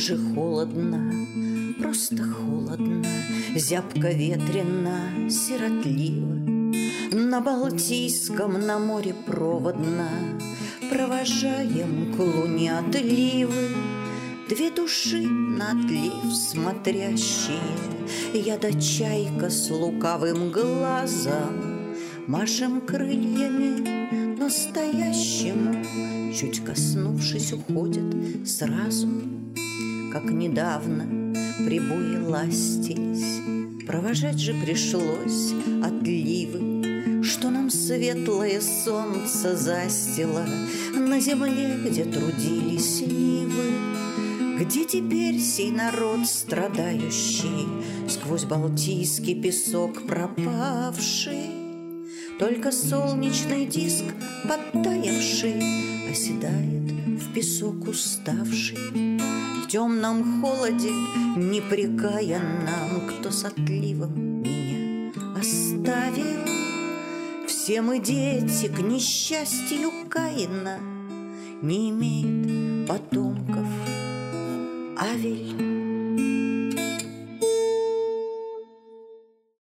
же холодно, просто холодно, зябко ветрено, сиротливо. На Балтийском, на море проводно провожаем к луне отливы. Две души на отлив смотрящие, я да чайка с лукавым глазом, машем крыльями настоящему, чуть коснувшись, уходит сразу. Как недавно прибои ластились, провожать же пришлось отливы. Что нам светлое солнце застило на земле, где трудились нивы? Где теперь сей народ страдающий, сквозь балтийский песок пропавший? Только солнечный диск, подтаявший, оседает в песок уставший. В темном холоде непрекаянном, кто с отливом меня оставил? Все мы дети, к несчастью Каина, не имеет потомков Авель.